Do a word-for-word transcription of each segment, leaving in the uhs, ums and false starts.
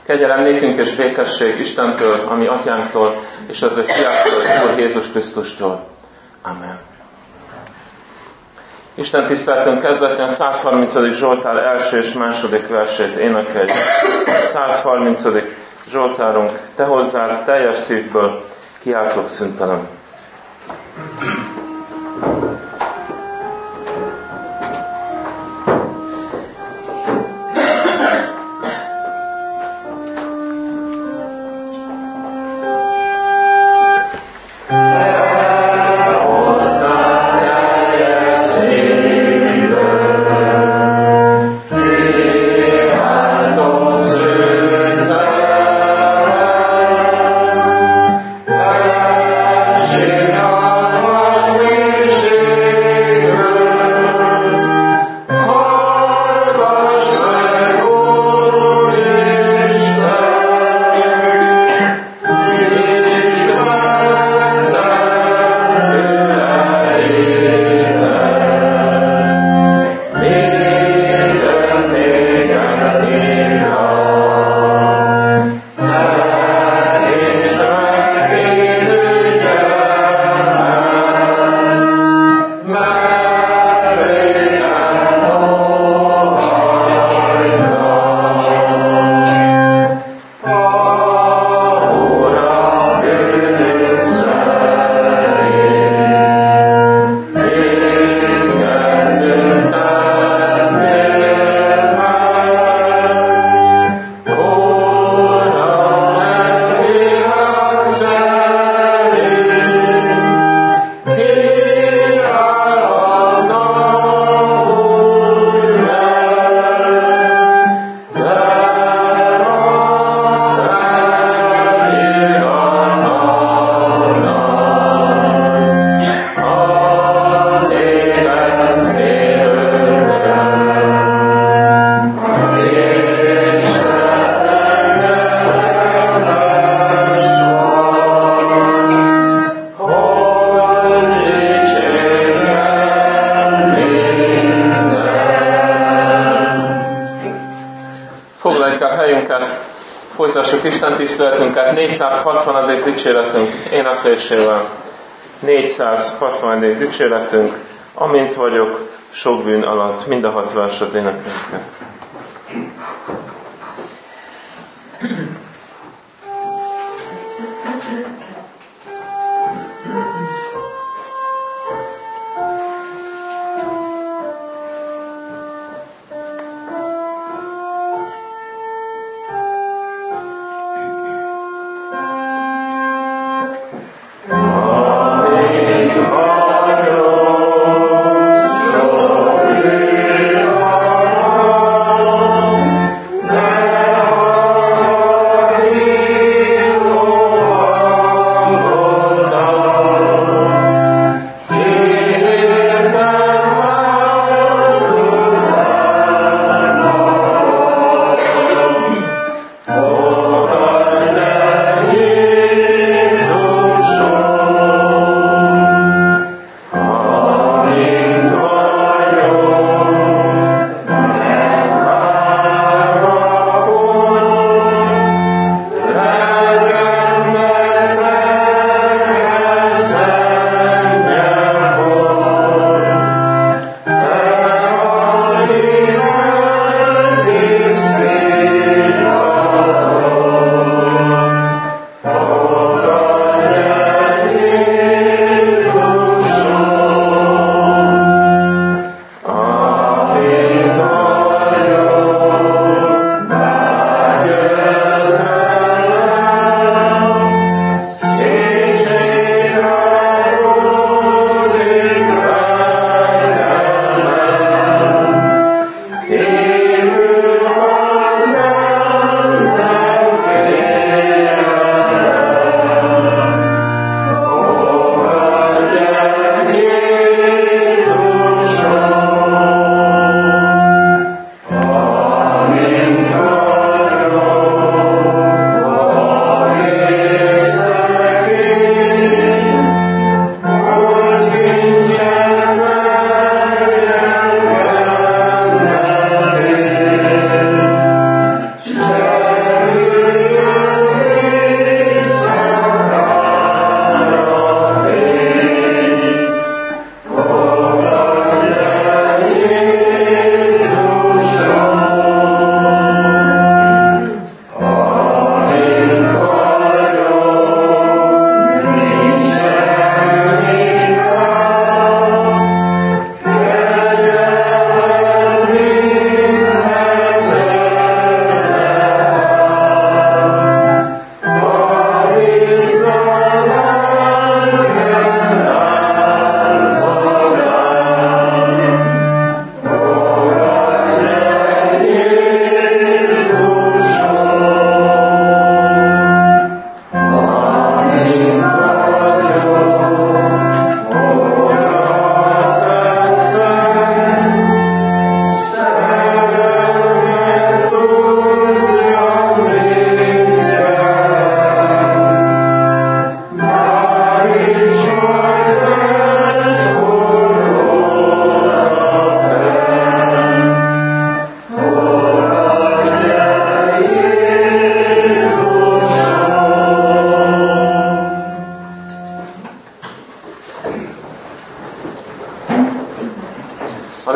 Kegyelem nékünk és békesség Istentől, ami atyánktól, és az ő fiától, az Úr Jézus Krisztustól. Amen. Isten tiszteletünk kezdetén száz harmincadik Zsoltár első és második versét énekeljük. száz harmincadik Zsoltárunk, te hozzád teljes szívből kiáltok szüntelen. Folytassuk Isten tiszteletünket négyszázhatvanadik dicséretünk éneklésével. négyszázhatvanadik dicséretünk, amint vagyok sok bűn alatt, mind a hat verset énekeljük. Oh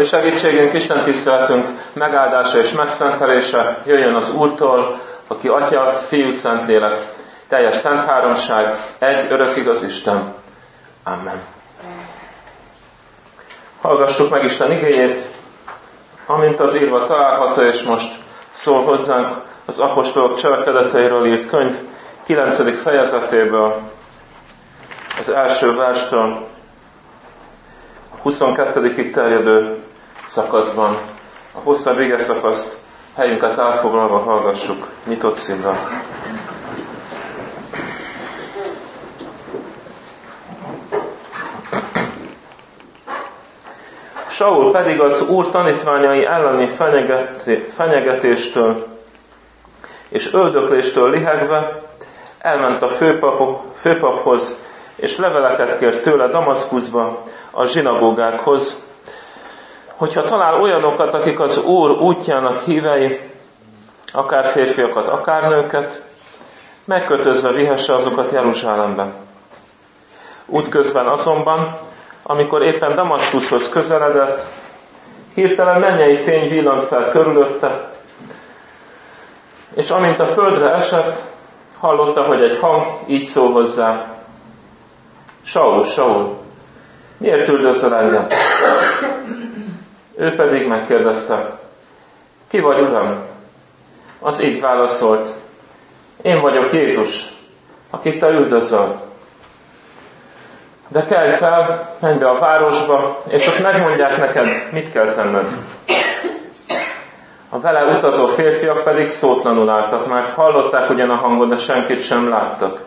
segítségünk, Isten tiszteletünk megáldása és megszentelése jöjjön az Úrtól, aki Atya, Fiú, Szentlélek, teljes szent háromság, egy örök igaz Isten. Amen. Hallgassuk meg Isten igéjét, amint az írva található, és most szól hozzánk az apostolok cselekedeteiről írt könyv kilencedik fejezetéből, az első verstől a huszonkettedikig terjedő szakaszban. A hosszabb ige szakaszt helyünket elfoglalva hallgassuk nyitott szívvel. Saul pedig az Úr tanítványai elleni fenyegetéstől és öldökléstől lihegve elment a főpap, főpaphoz, és leveleket kért tőle Damaszkuszba, a zsinagógákhoz, hogyha talál olyanokat, akik az Úr útjának hívei, akár férfiakat, akár nőket, megkötözve vihesse azokat Jeruzsálembe. Útközben azonban, amikor éppen Damaszkuszhoz közeledett, hirtelen mennyei fény villant fel körülötte, és amint a földre esett, hallotta, hogy egy hang így szól hozzá: Saul, Saul, miért üldözöl engem? Ő pedig megkérdezte: Ki vagy, Uram? Az így válaszolt: Én vagyok Jézus, akit te üldözöl. De kelj fel, menj be a városba, és ott megmondják neked, mit kell tenned. A vele utazó férfiak pedig szótlanul álltak, mert hallották ugyan a hangot, de senkit sem láttak.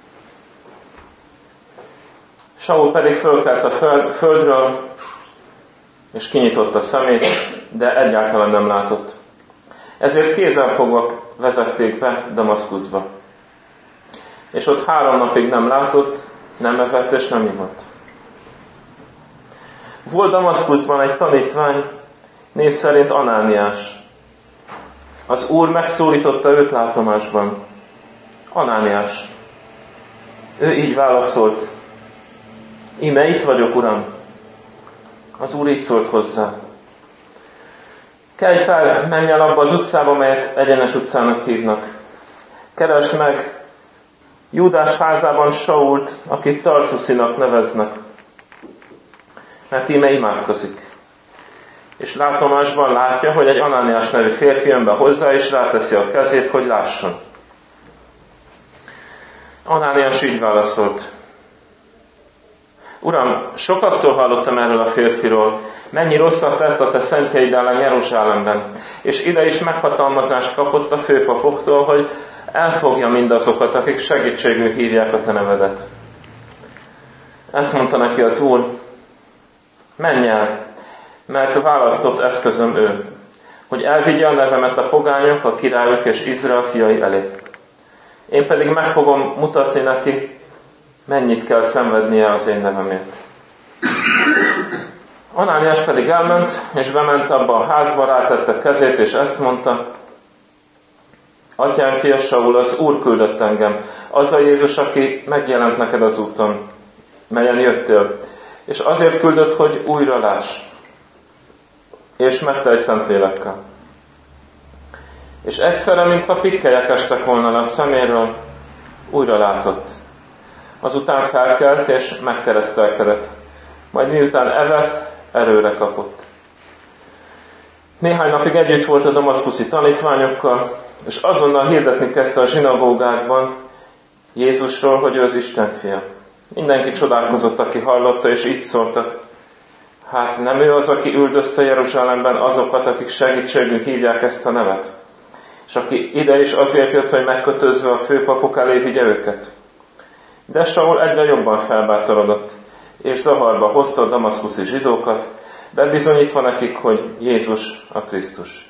Saul pedig fölkelt a földről, és kinyitotta szemét, de egyáltalán nem látott. Ezért kézenfogva vezették be Damaszkuszba. És ott három napig nem látott, nem evett és nem ivott. Volt Damaszkuszban egy tanítvány, név szerint Anániás. Az Úr megszólította őt látomásban: Anániás. Ő így válaszolt: Íme itt vagyok, Uram. Az Úr így szólt hozzá: Kelj fel, menj el abba az utcába, melyet Egyenes utcának hívnak. Keresd meg Júdás házában Sault, akit Tarszuszinak neveznek, mert íme imádkozik. És látomásban látja, hogy egy Anániás nevű férfi jön be hozzá, és ráteszi a kezét, hogy lásson. Anániás így válaszolt: Uram, sokaktól hallottam erről a férfiról, mennyi rosszat tett a te szentjeid ellen Jeruzsálemben, és ide is meghatalmazást kapott a főpapoktól, hogy elfogja mindazokat, akik segítségül hívják a te nevedet. Ezt mondta neki az Úr: Menj el, mert választott eszközöm ő, hogy elvigye a nevemet a pogányok, a királyok és Izrael fiai elé. Én pedig meg fogom mutatni neki, mennyit kell szenvednie az én nevemért. Anániás pedig elment, és bement abba a házba, rátette kezét, és ezt mondta: Atyám fia Saul, az Úr küldött engem, az a Jézus, aki megjelent neked az úton, melyen jöttél, és azért küldött, hogy újra láss, és megtelj Szentlélekkel. És egyszerre, mintha pikkelyek estek volna le a szeméről, újra látott. Azután felkelt, és megkeresztelkedett. Majd miután evett, erőre kapott. Néhány napig együtt volt a damaszkuszi tanítványokkal, és azonnal hirdetni kezdte a zsinagógákban Jézusról, hogy ő az Isten fia. Mindenki csodálkozott, aki hallotta, és így szóltak: Hát nem ő az, aki üldözte Jeruzsálemben azokat, akik segítségül hívják ezt a nevet? És aki ide is azért jött, hogy megkötözve a főpapok elé vigye őket? De Saul egyre jobban felbátorodott, és zavarba hozta a damaszkuszi zsidókat, bebizonyítva nekik, hogy Jézus a Krisztus.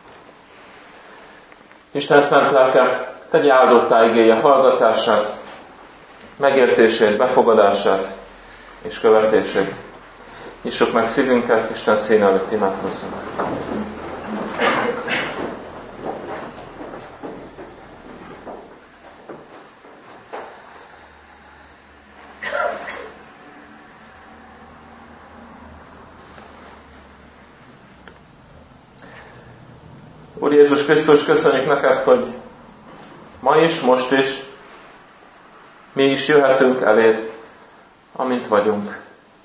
Isten szent lelke tegye áldottá igéje hallgatását, megértését, befogadását és követését. Nyissuk meg szívünket, Isten színe előtt imádkozzunk. Úr Jézus Krisztus, köszönjük neked, hogy ma is, most is mi is jöhetünk eléd, amint vagyunk.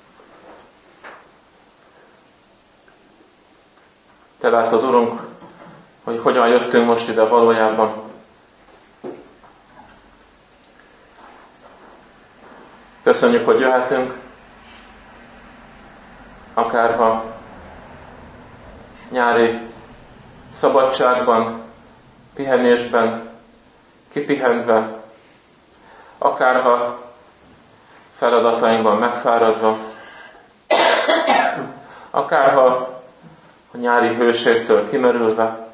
Te látod, Urunk, hogy hogyan jöttünk most ide valójában. Köszönjük, hogy jöhetünk, akárha nyári szabadságban, pihenésben, kipihentve, akárha feladatainkban megfáradva, akárha a nyári hőségtől kimerülve,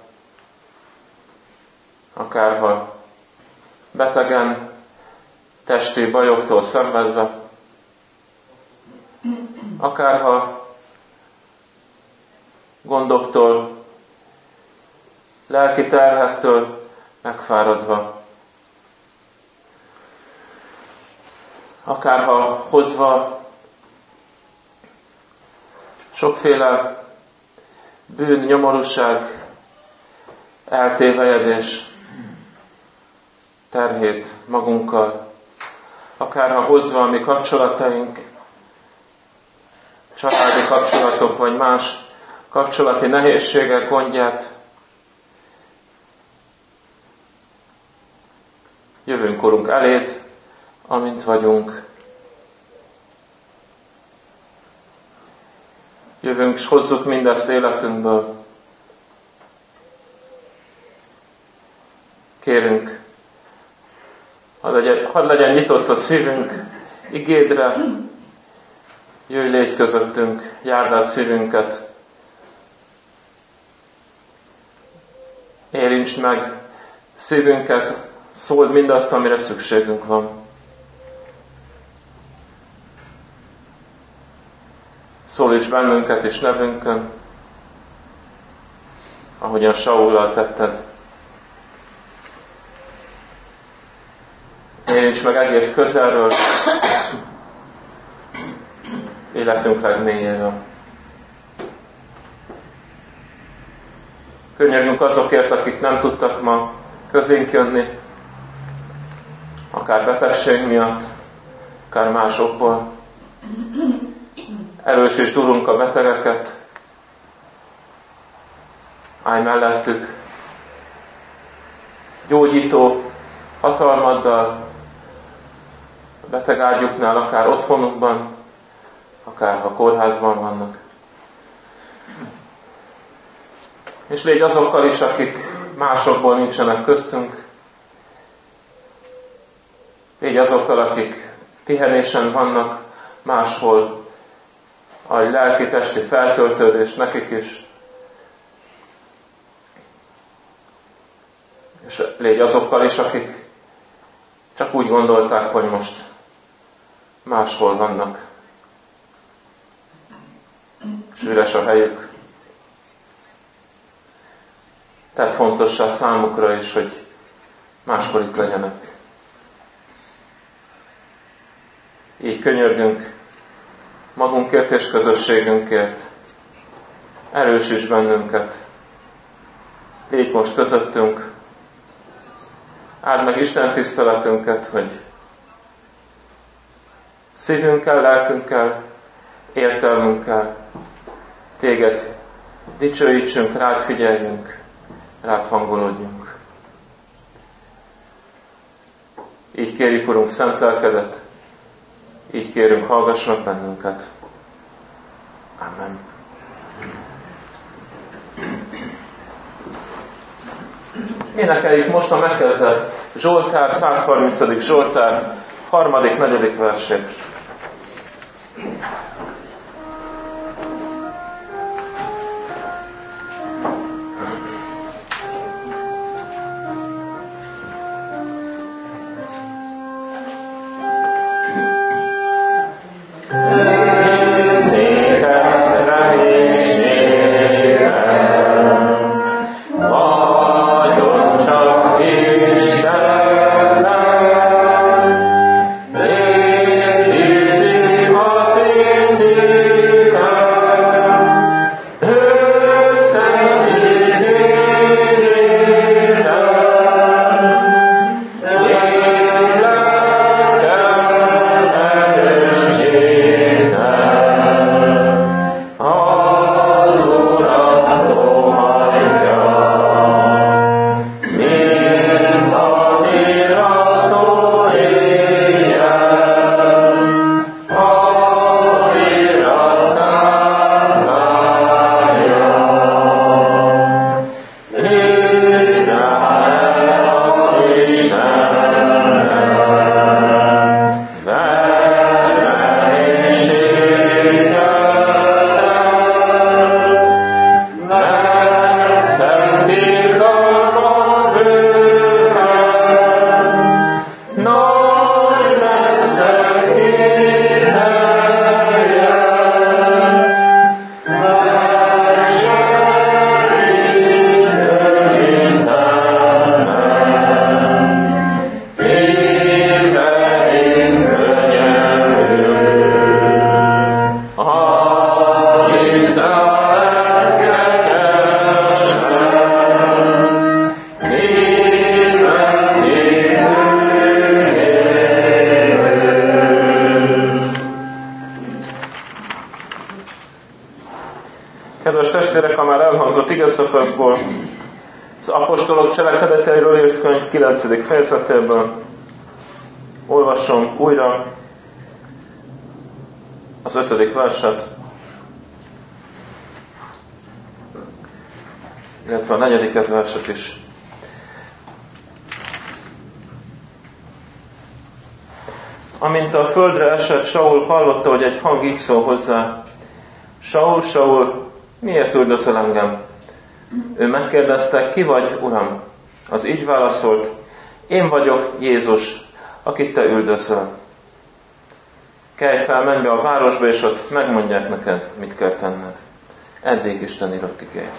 akárha betegen, testi bajoktól szenvedve, akárha gondoktól, lelki terhektől megfáradva, akárha hozva sokféle bűn, nyomorúság, eltévejedés terhét magunkkal, akárha hozva a mi kapcsolataink, családi kapcsolatok, vagy más kapcsolati nehézségek gondját, jövünk, Urunk, eléd, amint vagyunk. Jövünk, és hozzuk mindezt életünkből. Kérünk, hadd legyen, hadd legyen nyitott a szívünk igédre, jöjj, légy közöttünk, járd át szívünket, érintsd meg szívünket, szóld mindazt, amire szükségünk van. Szólíts bennünket és nevünkön, ahogyan Saullal tetted. Érints meg egész közelről, életünk legmélyéről. Könyörgünk azokért, akik nem tudtak ma közénk jönni, akár betegség miatt, akár más okból. Erősítsd, Urunk, a betegeket, állj mellettük, gyógyító hatalmaddal, a betegágyuknál, akár otthonukban, akár ha kórházban vannak. És légy azokkal is, akik másokból nincsenek köztünk, légy azokkal, akik pihenésen vannak máshol, a lelki-testi feltöltődés nekik is. És légy azokkal is, akik csak úgy gondolták, hogy most máshol vannak. És üres a helyük. Tehát fontossá számukra is, hogy máskor itt legyenek. Így könyörgünk magunkért és közösségünkért. Erősíts bennünket. Légy most közöttünk. Áld meg Isten tiszteletünket, hogy szívünkkel, lelkünkkel, értelmünkkel téged dicsőítsünk, rád figyeljünk, rád hangolódjunk. Így kérjük, Urunk, szent lelkedet, így kérünk, hallgass meg bennünket. Amen. Énekeljük most a megkezdett Zsoltár, százharmincadik Zsoltár, harmadik, negyedik versét. Isten, testvérek, a már elhangzott igeszakaszból, az apostolok cselekedeteiről írt könyv kilencedik fejezetéből olvasom újra az ötödik verset, illetve a negyediket verset is. Amint a földre esett, Saul hallotta, hogy egy hang így szól hozzá: Saul, Saul, miért üldözöl engem? Ő megkérdezte: ki vagy, Uram? Az így válaszolt: én vagyok Jézus, akit te üldözöl. Kelj fel, menj be a városba, és ott megmondják neked, mit kell tenned. Eddig Isten írott igéje.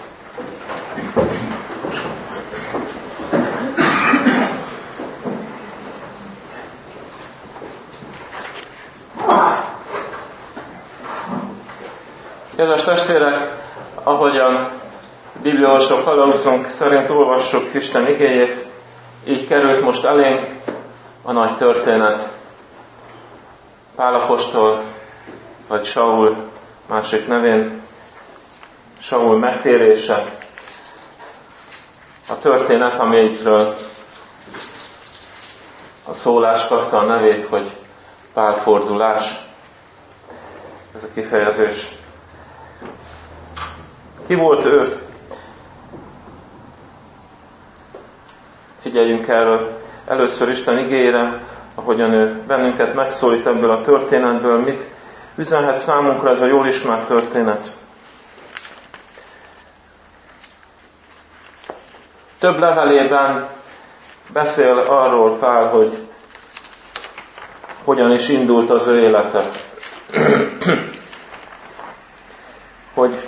Kedves testvérek, ahogyan bibliolvasó kalauzunk szerint olvassuk Isten igéjét, így került most elénk a nagy történet. Pál apostol, vagy Saul másik nevén, Saul megtérése. A történet, amelyikről a szólás kapta a nevét, hogy pálfordulás. Ez a kifejezés. Ki volt ő? Figyeljünk erről először Isten igéjére, ahogyan ő bennünket megszólít ebből a történetből, mit üzenhet számunkra ez a jól ismert történet. Több levelében beszél arról Pál, hogy hogyan is indult az ő élete. hogy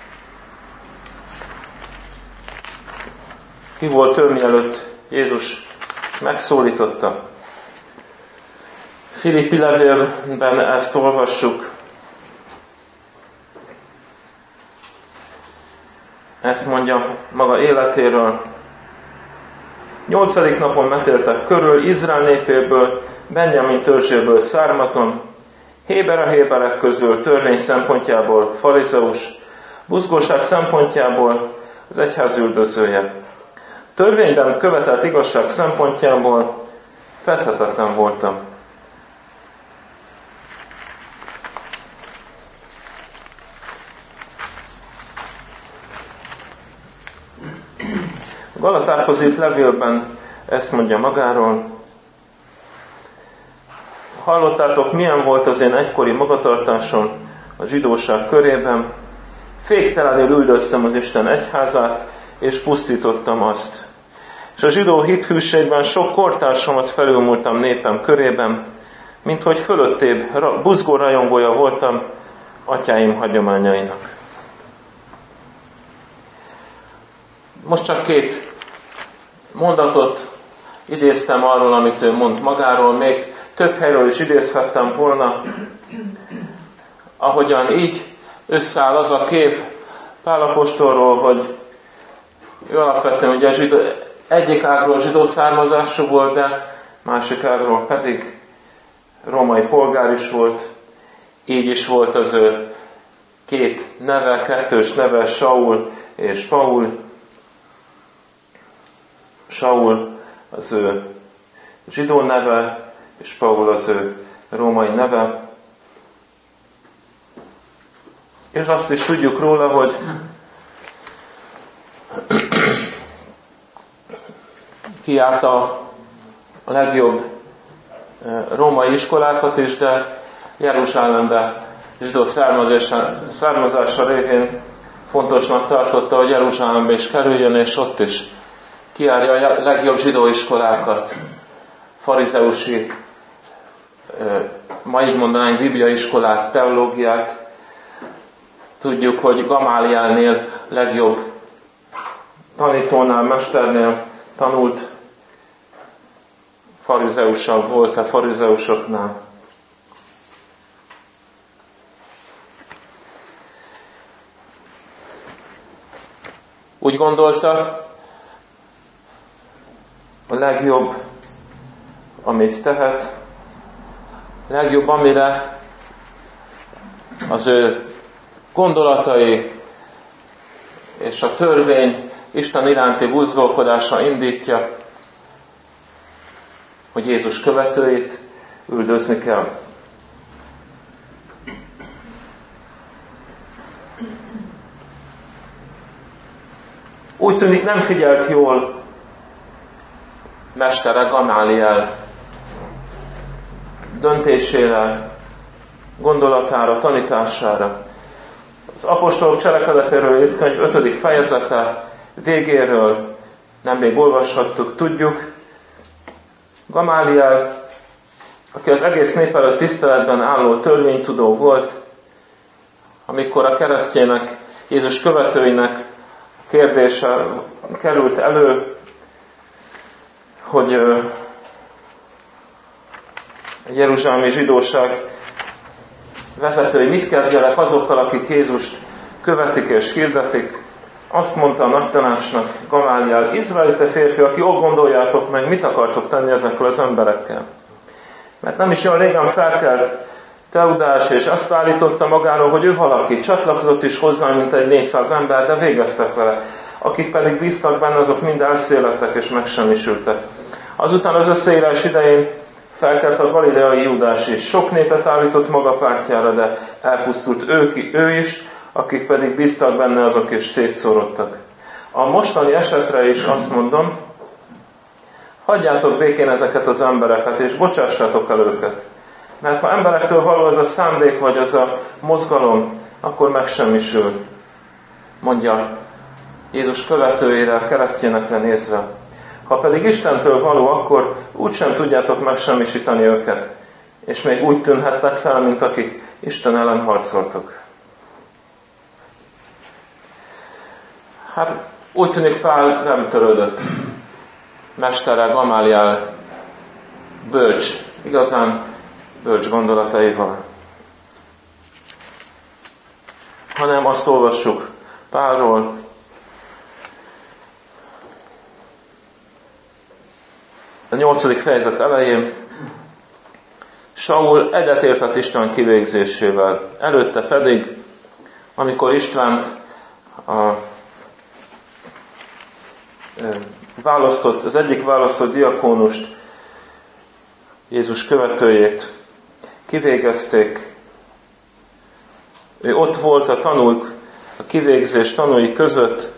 ki volt ő, mielőtt Jézus megszólította. Filippi levélben ezt olvassuk. Ezt mondja maga életéről. Nyolcadik napon metéltek körül, Izrael népéből, Benjamin törzséből származom, héber a héberek közül, törvény szempontjából farizeus, buzgóság szempontjából az egyház üldözője. Törvényben követelt igazság szempontjából fedhetetlen voltam. A Galatákhoz írt levélben ezt mondja magáról. Hallottátok, milyen volt az én egykori magatartásom a zsidóság körében? Féktelenül üldöztem az Isten egyházát, és pusztítottam azt. És a zsidó hithűségben sok kortársamat felülmúltam népem körében, mint hogy fölöttébb buzgó rajongója voltam atyáim hagyományainak. Most csak két mondatot idéztem arról, amit ő mond magáról, még több helyről is idézhettem volna, ahogyan így összeáll az a kép Pál apostolról, hogy ő alapvetően ugye zsidó, egyik ágról zsidó származású volt, de másik ágról pedig római polgár is volt. Így is volt az ő két neve, kettős neve, Saul és Paul. Saul az ő zsidó neve, és Paul az ő római neve. És azt is tudjuk róla, hogy kijárta a legjobb római iskolákat is, de Jeruzsálembe zsidó származása révén fontosnak tartotta, hogy Jeruzsálembe is kerüljön, és ott is kijárja a legjobb zsidó iskolákat, farizeusi, ma így mondanánk bibliai iskolát, teológiát. Tudjuk, hogy Gamálielnél legjobb tanítónál, mesternél tanult, farizeusabb volt a farizeusoknál. Úgy gondolta, a legjobb, amit tehet, a legjobb, amire az ő gondolatai és a törvény Isten iránti buzgolkodása indítja, hogy Jézus követőit üldözni kell. Úgy tűnik, nem figyelt jól mestere Gamáliel döntésére, gondolatára, tanítására. Az apostolok cselekedetéről írt könyv ötödik fejezete végéről nemrég olvashattuk, tudjuk. Gamáliel, aki az egész nép előtt tiszteletben álló törvénytudó volt, amikor a keresztjének, Jézus követőinek kérdése került elő, hogy a jeruzsálemi zsidóság vezetői mit kezdjenek azokkal, akik Jézust követik és hirdetik. Azt mondta a nagy tanácsnak Gamáliel: izraelita férfi, aki ott gondoljátok meg, mit akartok tenni ezekkel az emberekkel. Mert nem is olyan régen felkelt Teudás, és azt állította magáról, hogy ő valaki, csatlakozott is hozzá, mint egy négyszáz ember, de végeztek vele. Akik pedig bíztak benne, azok mind elszélettek és megsemmisültek. Azután az összeírás idején felkelt a galileai Júdás is. Sok népet állított maga pártjára, de elpusztult ő, ki, ő is, akik pedig bíztak benne, azok is szétszórodtak. A mostani esetre is azt mondom, hagyjátok békén ezeket az embereket, és bocsássátok el őket. Mert ha emberektől való az a szándék, vagy az a mozgalom, akkor megsemmisül, mondja Jézus követőjére, a keresztjénekre nézve. Ha pedig Istentől való, akkor úgysem tudjátok megsemmisíteni őket, és még úgy tűnhettek fel, mint akik Isten ellen harcoltok. Hát úgy tűnik, Pál nem törődött mestere Gamáliel bölcs, igazán bölcs gondolataival. Hanem azt olvassuk Pálról, a nyolcadik fejezet elején: Saul egyetértett Isten kivégzésével, előtte pedig, amikor Istvánt a választott, az egyik választott diakónust, Jézus követőjét kivégezték, ő ott volt a tanúk, a kivégzés tanúi között.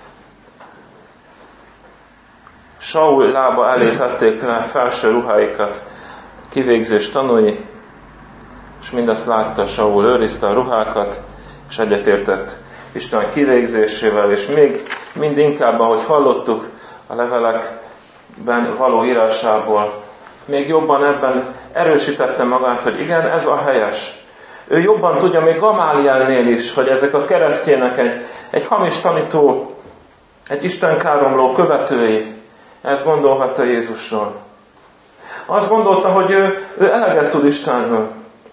Saul lába elé tették le felső ruháikat, kivégzés tanúi, és mindezt látta Saul, őrizte a ruhákat, és egyetértett Isten kivégzésével, és még mind inkább, ahogy hallottuk a levelekben való írásából, még jobban ebben erősítette magát, hogy igen, ez a helyes. Ő jobban tudja, még Gamálielnél is, hogy ezek a keresztjének egy, egy hamis tanító, egy istenkáromló követői. Ezt gondolhatta Jézusról. Azt gondolta, hogy ő, ő eleget tud Istenről.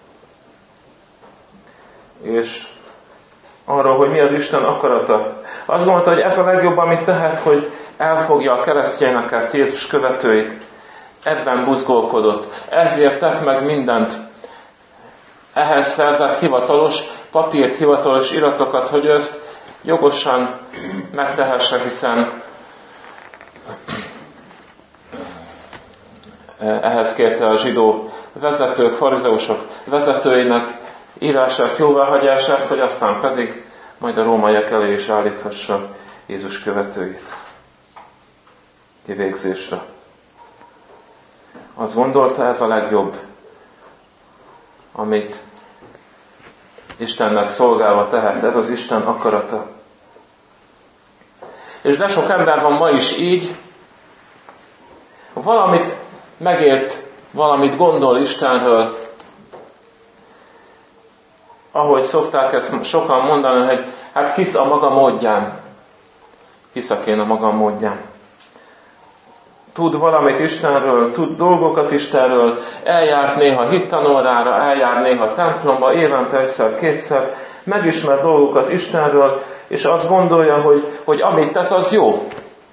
És arról, hogy mi az Isten akarata. Azt gondolta, hogy ez a legjobb, amit tehet, hogy elfogja a keresztjéneket, Jézus követőit. Ebben buzgolkodott. Ezért tett meg mindent. Ehhez szerzett hivatalos papírt, hivatalos iratokat, hogy ezt jogosan megtehesse, hiszen ehhez kérte a zsidó vezetők, farizeusok vezetőinek írását, jóváhagyását, hogy aztán pedig majd a rómaiak elé is állíthassa Jézus követőit kivégzésre. Azt gondolta, ez a legjobb, amit Istennek szolgálva tehet, ez az Isten akarata. És de sok ember van ma is így, valamit megért, valamit gondol Istenről, ahogy szokták ezt sokan mondani, hogy hát hisz a maga módján. Hiszek én a maga módján. Tud valamit Istenről, tud dolgokat Istenről, eljárt néha hittanórára, eljár néha templomba, évente egyszer, kétszer, megismer dolgokat Istenről, és azt gondolja, hogy, hogy amit tesz, az jó.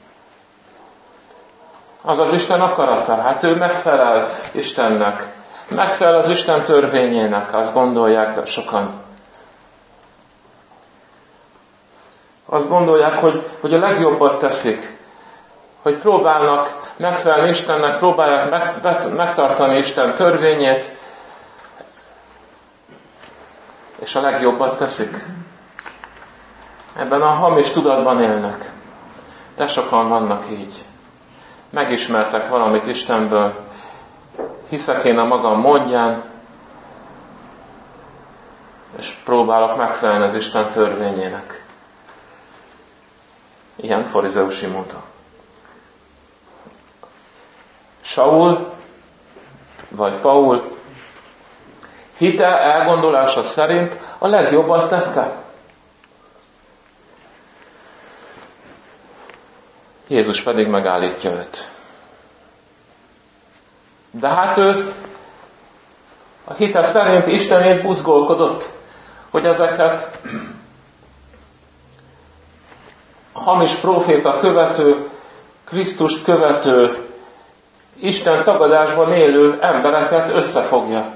Az az Isten akarata. Hát ő megfelel Istennek. Megfelel az Isten törvényének, azt gondolják sokan. Azt gondolják, hogy, hogy a legjobbat teszik. Hogy próbálnak megfelelni Istennek, próbálják meg, megtartani Isten törvényét, és a legjobbat teszik. Ebben a hamis tudatban élnek. De sokan vannak így. Megismertek valamit Istenből, hiszek én a magam módján, és próbálok megfelelni az Isten törvényének. Ilyen farizeusi módon. Saul, vagy Paul hite elgondolása szerint a legjobbat tette. Jézus pedig megállítja őt. De hát ő a hite szerint Istenért buzgolkodott, hogy ezeket a hamis próféta követő, Krisztust követő, Isten tagadásban élő embereket összefogja.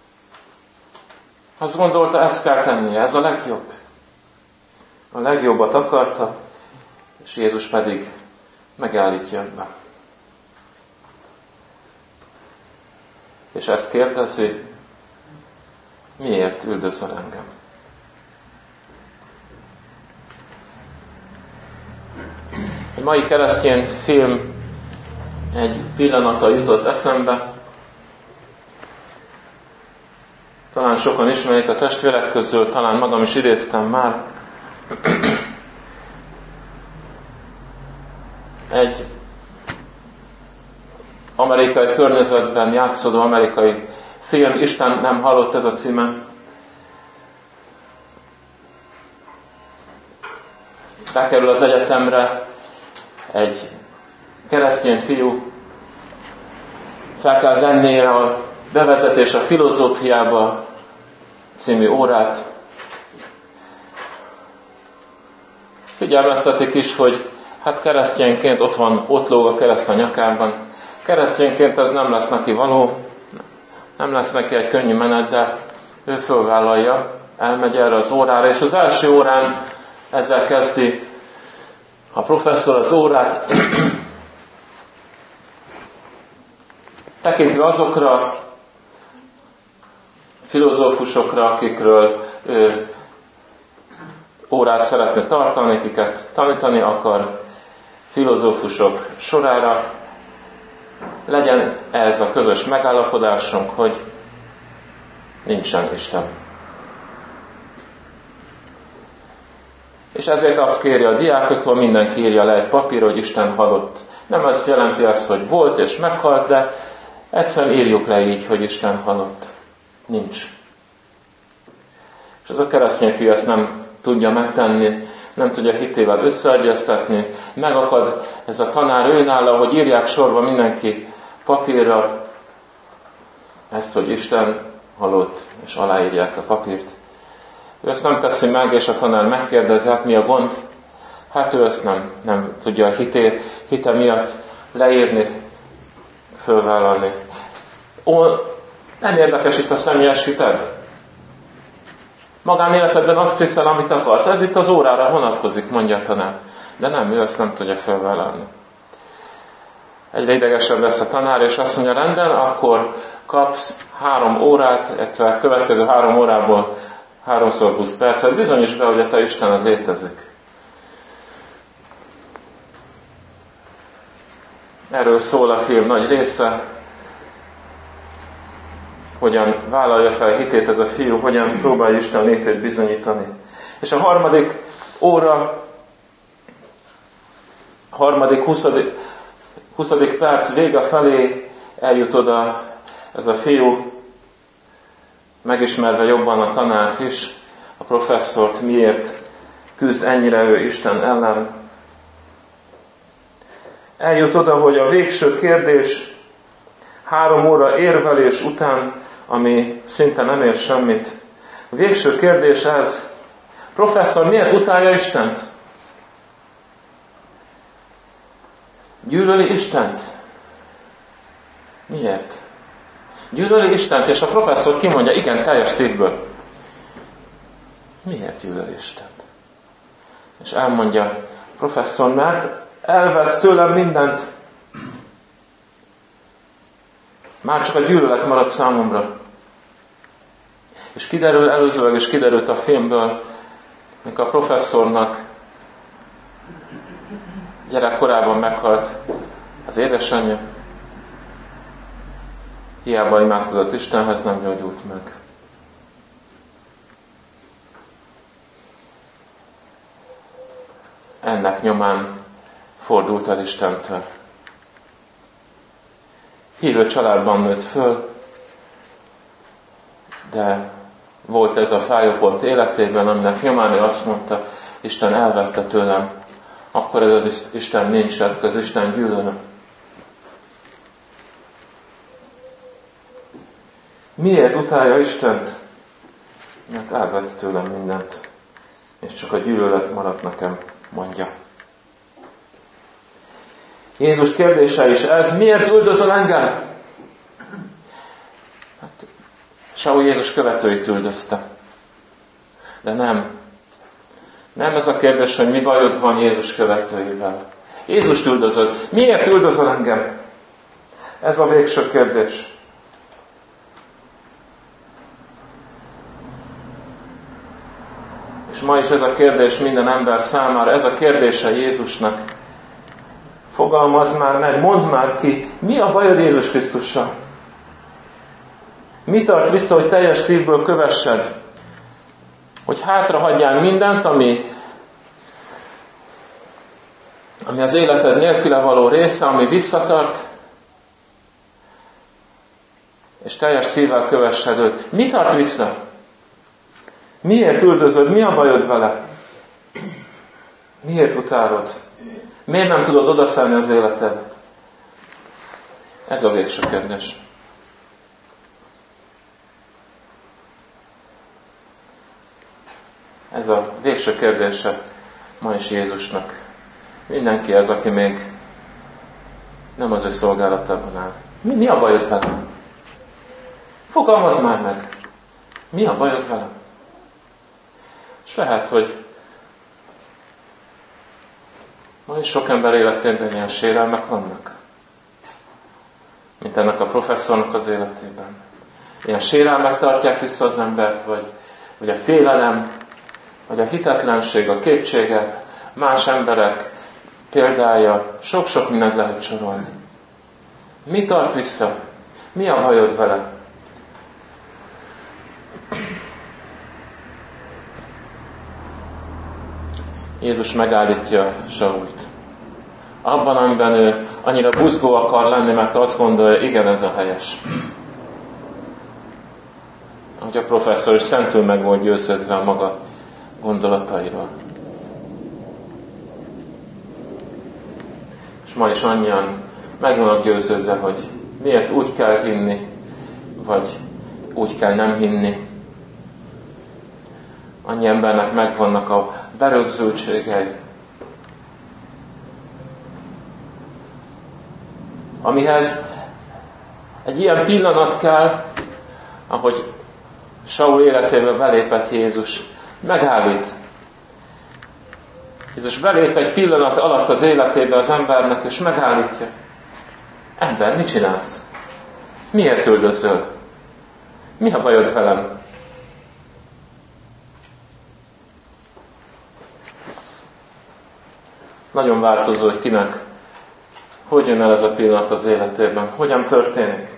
Azt gondolta, ezt kell tennie, ez a legjobb. A legjobbat akarta, és Jézus pedig megállítja ebben. És ezt kérdezi, miért üldözöl engem? Egy mai keresztény film egy pillanata jutott eszembe. Talán sokan ismerik a testvérek közül, talán magam is idéztem már. Egy amerikai környezetben játszódó amerikai film, Isten nem halott, ez a címe. Bekerül az egyetemre egy keresztény fiú, fel kell vennie a bevezetés a filozófiába című órát. Figyelmeztetik is, hogy hát keresztényként ott van, ott lóg a kereszt a nyakában. Keresztényként ez nem lesz neki való, nem lesz neki egy könnyű menet, de ő fölvállalja, elmegy erre az órára, és az első órán ezzel kezdi a professzor az órát, tekintve azokra filozófusokra, akikről ő órát szeretne tartani, akiket tanítani akar, filozófusok sorára, legyen ez a közös megállapodásunk, hogy nincsen Isten. És ezért azt kéri a diákoktól, mindenki írja le egy papírra, hogy Isten halott. Nem ez jelenti azt, hogy volt és meghalt, de egyszerűen írjuk le így, hogy Isten halott. Nincs. És az a keresztény fiú ezt nem tudja megtenni, nem tudja hitével összeegyeztetni, megakad ez a tanár őnála, hogy írják sorba mindenki papírra ezt, hogy Isten halott, és aláírják a papírt. Ő ezt nem teszi meg, és a tanár megkérdezi, hát mi a gond? Hát ő ezt nem, nem tudja a hité, hite miatt leírni, fölvállalni. Ó, nem érdekes itt a személyes hited? Magánéletedben azt hiszel, amit akarsz. Ez itt az órára vonatkozik, mondja a tanár. De nem, ő ezt nem tudja fölvállalni. Egyre idegesebb lesz a tanár, és azt mondja, rendben, akkor kapsz három órát, illetve a következő három órából háromszor húsz percet. Bizonyíts be, hogy a te Istened létezik. Erről szól a film nagy része. Hogyan vállalja fel hitét ez a fiú, hogyan próbálja Isten létét bizonyítani. És a harmadik óra, harmadik, huszadik, huszadik perc vége felé eljut oda ez a fiú, megismerve jobban a tanárt is, a professzort, miért küzd ennyire ő Isten ellen. Eljut oda, hogy a végső kérdés három óra érvelés után, ami szinte nem ér semmit. A végső kérdés ez, professzor, miért utálja Istent? Gyűlöli Istent? Miért? Gyűlöli Istent, és a professzor kimondja, igen, teljes szívből. Miért gyűlöli Istent? És elmondja, professzor, mert elvett tőlem mindent. Már csak a gyűlölet maradt számomra. És kiderül előzőleg, és kiderült a filmből, mikor a professzornak gyerekkorában meghalt az édesanyja, hiába imádkozott Istenhez, nem gyógyult meg. Ennek nyomán fordult el Istentől. Hívő családban nőtt föl, de volt ez a fájópont életében, aminek nyomán ő azt mondta, Isten elvette tőlem, akkor ez az Isten nincs, ezt az Isten gyűlölöm. Miért utálja Istent? Mert elvett tőlem mindent, és csak a gyűlölet maradt nekem, mondja. Jézus kérdése is ez, miért üldözöl engem? Hát, Saul Jézus követőit üldözte. De nem. Nem ez a kérdés, hogy mi bajod van Jézus követőivel. Jézust üldözöl. Miért üldözöl engem? Ez a végső kérdés. És ma is ez a kérdés minden ember számára, ez a kérdése Jézusnak. Fogalmazd már meg, mondd már ki, mi a bajod Jézus Krisztussal? Mi tart vissza, hogy teljes szívből kövessed? Hogy hátrahagyjál mindent, ami, ami az életed nélküle való része, ami visszatart, és teljes szívvel kövessed őt. Mi tart vissza? Miért üldözöd? Mi a bajod vele? Miért utálod? Miért nem tudod odaszállni az életed? Ez a végső kérdés. Ez a végső kérdése ma is Jézusnak. Mindenki az, aki még nem az ő szolgálatában áll. Mi, mi a bajod vele? Fogalmazd már meg. Mi a bajod vele? És lehet, hogy ma is sok ember életében ilyen sérelmek vannak. Mint ennek a professzornak az életében. Ilyen sérelmek tartják vissza az embert, vagy, vagy a félelem, vagy a hitetlenség, a kétségek, más emberek példája, sok-sok mindent lehet sorolni. Mi tart vissza? Mi a bajod vele? Jézus megállítja Sault. Abban, amiben ő annyira buzgó akar lenni, mert azt gondolja, igen, ez a helyes. Ahogy a professzor is szentül meg volt győződve a maga gondolatairól. És ma is annyian meg vannak győződve, hogy miért úgy kell hinni, vagy úgy kell nem hinni. Annyi embernek megvannak a berögzültségei, amihez egy ilyen pillanat kell, ahogy Saul életébe belépett Jézus, megállít. Jézus belép egy pillanat alatt az életébe az embernek, és megállítja. Ember, mit csinálsz? Miért üldözöl? Mi a bajod velem? Nagyon változó, hogy kinek hogy jön el ez a pillanat az életében, hogyan történik.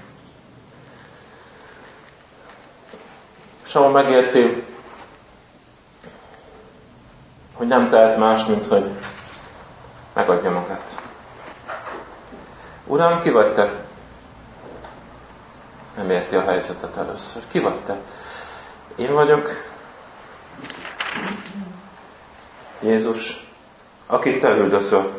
Saul megérti, hogy nem tehet más, mint hogy megadja magát. Uram, ki vagy te? Nem érti a helyzetet először. Ki vagy te? Én vagyok Jézus, akit te üldözöl.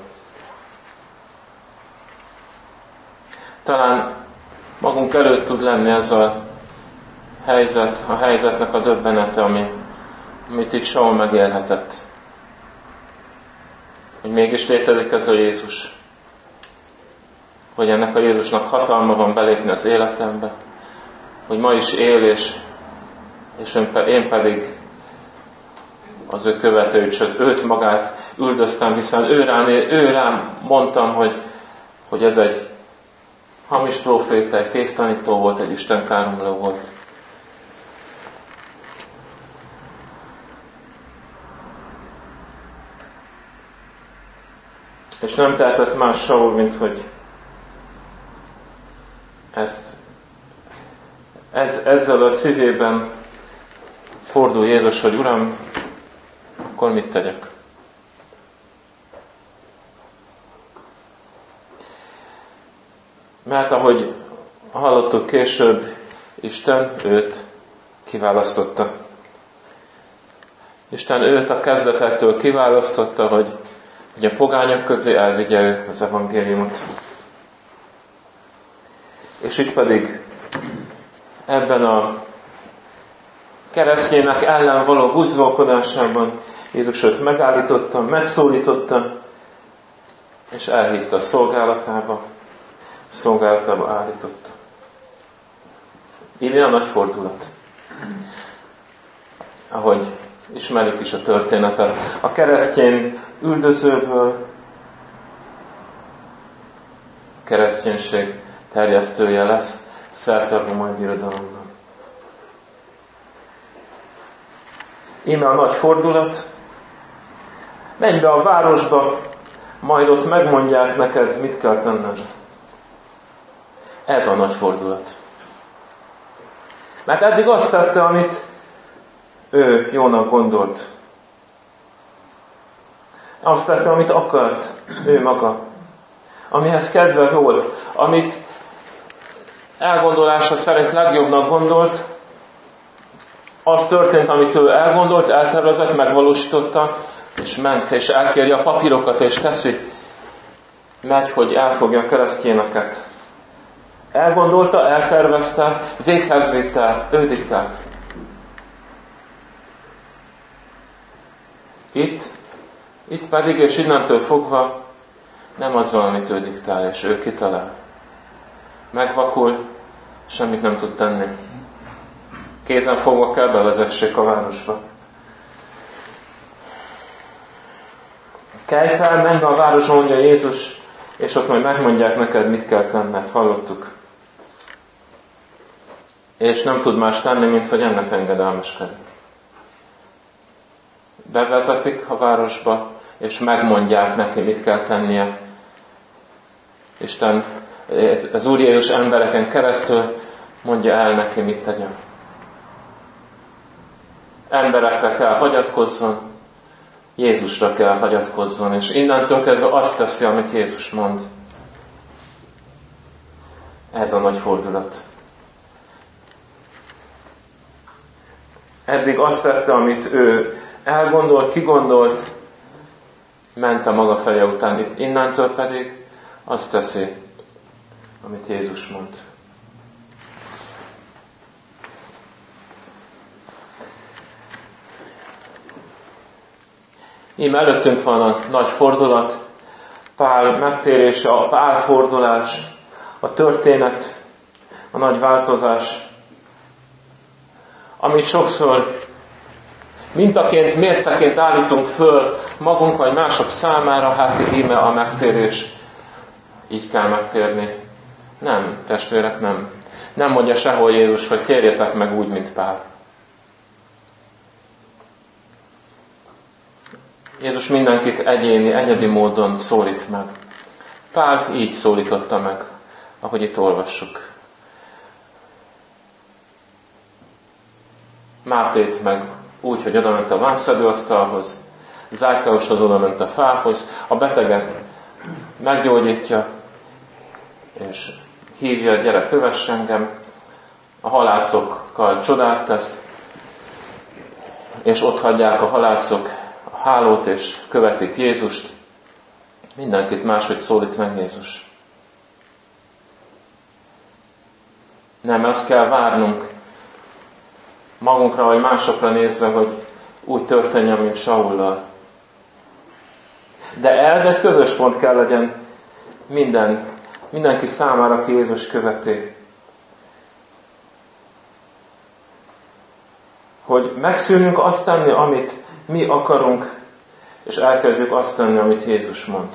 Talán magunk előtt tud lenni ez a helyzet, a helyzetnek a döbbenete, ami, amit itt Saul megélhetett. Hogy mégis létezik ez a Jézus. Hogy ennek a Jézusnak hatalma van belépni az életembe. Hogy ma is él, és, és én pedig az ő követőit, sőt őt magát üldöztem, hiszen ő rám, ő rám mondtam, hogy, hogy ez egy hamis próféta, egy tévtanító volt, egy istenkáromló volt. És nem tehetett más Saul, mint hogy ezt, ez, ezzel a szívében fordul Jézus, hogy Uram, akkor mit tegyek? Mert ahogy hallottuk később, Isten őt kiválasztotta. Isten őt a kezdetektől kiválasztotta, hogy, hogy a pogányok közé elvigye ő az evangéliumot. És itt pedig ebben a keresztények ellen való buzgolkodásában Jézus őt megállította, megszólította, és elhívta a szolgálatába, a szolgálatába állította. Így a nagy fordulat. Ahogy ismerjük is a történetet. A keresztény üldözőből a kereszténység terjesztője lesz szerte a római birodalomban. Íme a nagy fordulat, menj be a városba, majd ott megmondják neked, mit kell tenned. Ez a nagy fordulat. Mert eddig azt tette, amit ő jónak gondolt. Azt tette, amit akart ő maga. Amihez kedve volt, amit elgondolása szerint legjobbnak gondolt, az történt, amit ő elgondolt, eltervezett, megvalósította, és ment, és elkéri a papírokat, és teszi. Megy, hogy elfogja a keresztényeket. Elgondolta, eltervezte, véghez vitte, ő diktált. Itt, itt pedig, és innentől fogva, nem az valamit ő diktál, és ő kitalál. Megvakul, semmit nem tud tenni. Kézen fogva kell bevezessék a városba. Kelj fel, menj be a városba, mondja Jézus, és ott majd megmondják neked, mit kell tenned. Hallottuk. És nem tud más tenni, mint hogy ennek engedelmeskedik. Bevezetik a városba, és megmondják neki, mit kell tennie. Isten az Úr Jézus embereken keresztül mondja el neki, mit tegyen. Emberekre kell hagyatkozzon, Jézusra kell hagyatkozzon, és innentől kezdve azt teszi, amit Jézus mond. Ez a nagy fordulat. Eddig azt tette, amit ő elgondolt, kigondolt, ment a maga feje után. Innentől pedig azt teszi, amit Jézus mond. Íme előttünk van a nagy fordulat, Pál megtérése, a Pál fordulás, a történet, a nagy változás, amit sokszor mintaként, mérceként állítunk föl magunk vagy mások számára, hát íme a megtérés. Így kell megtérni. Nem, testvérek, nem. Nem mondja sehol Jézus, hogy térjetek meg úgy, mint Pál. Jézus mindenkit egyéni, egyedi módon szólít meg. Pált így szólította meg, ahogy itt olvassuk. Mátét meg úgy, hogy odament a vámszedőasztalhoz, Zákeushoz odament a fához, a beteget meggyógyítja, és hívja, gyere, kövess engem, a halászokkal csodát tesz, és ott hagyják a halászok a hálót, és követik Jézust. Mindenkit máshogy szólít meg Jézus. Nem, azt kell várnunk magunkra, vagy másokra nézve, hogy úgy történjen, mint Saullal. De ez egy közös pont kell legyen minden, mindenki számára, aki Jézus követi. Hogy megszűnünk azt tenni, amit mi akarunk, és elkezdjük azt tenni, amit Jézus mond.